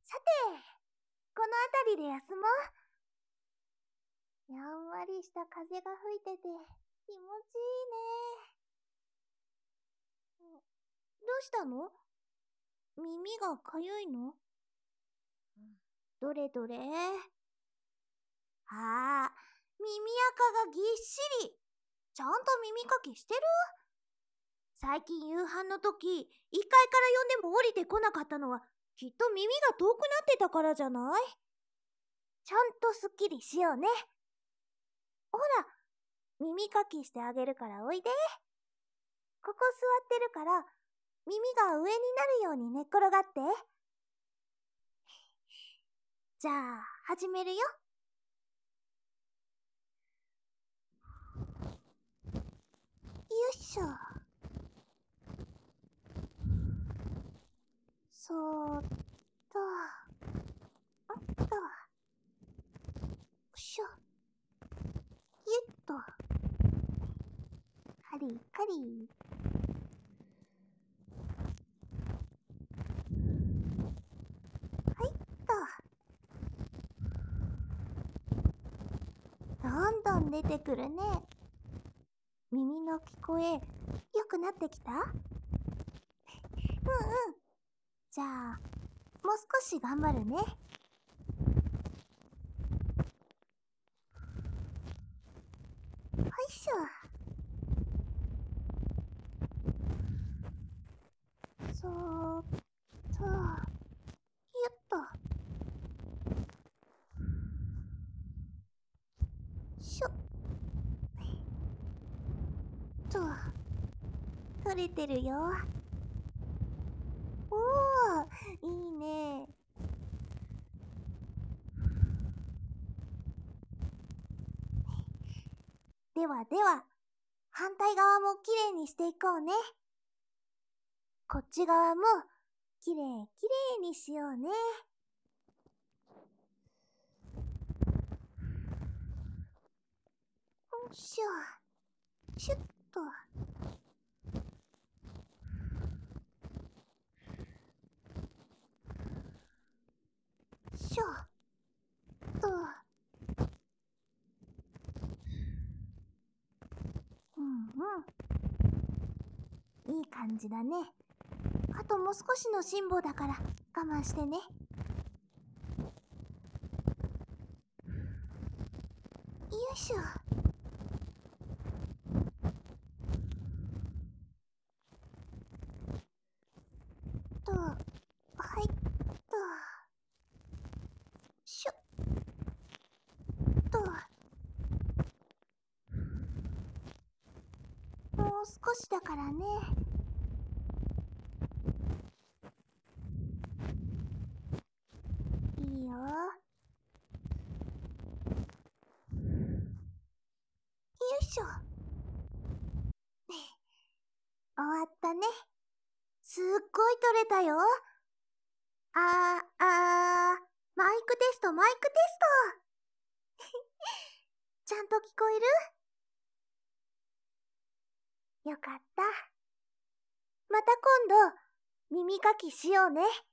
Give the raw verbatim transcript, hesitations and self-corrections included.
さて、この辺りで休もう。やんわりした風が吹いてて気持ちいいね。どうしたの？耳がかゆいの？どれどれ？ああ、耳垢がぎっしり。ちゃんと耳かきしてる？最近夕飯の時、いっかいから呼んでも降りてこなかったのは、きっと耳が遠くなってたからじゃない？ちゃんとすっきりしようね。ほら、耳かきしてあげるからおいで。ここ座ってるから、耳が上になるように寝っ転がって。じゃあ、始めるよ。よいしょ。そーっと、あっと。よいしょ。ゆっと。カリカリ。はいっと。どんどん出てくるね。耳の聞こえ、良くなってきた？うんうん。じゃあ、もう少し頑張るね。よいしょ。そーっと、ゆっと。しょっと。取れてるよ。おー、いいね。ではでは、反対側もきれいにしていこうね。こっち側もきれいきれいにしようね。よいしょ。シュッと。しょっと。うんうん。いい感じだね。あともう少しの辛抱だから我慢してね。よいしょ。と、はいっと。しょっと。もう少しだからね。いいよ。よいしょ。終わったね。すっごい取れたよ。あー、あー、マイクテスト、マイクテスト。ちゃんと聞こえる？よかった。また今度、耳かきしようね。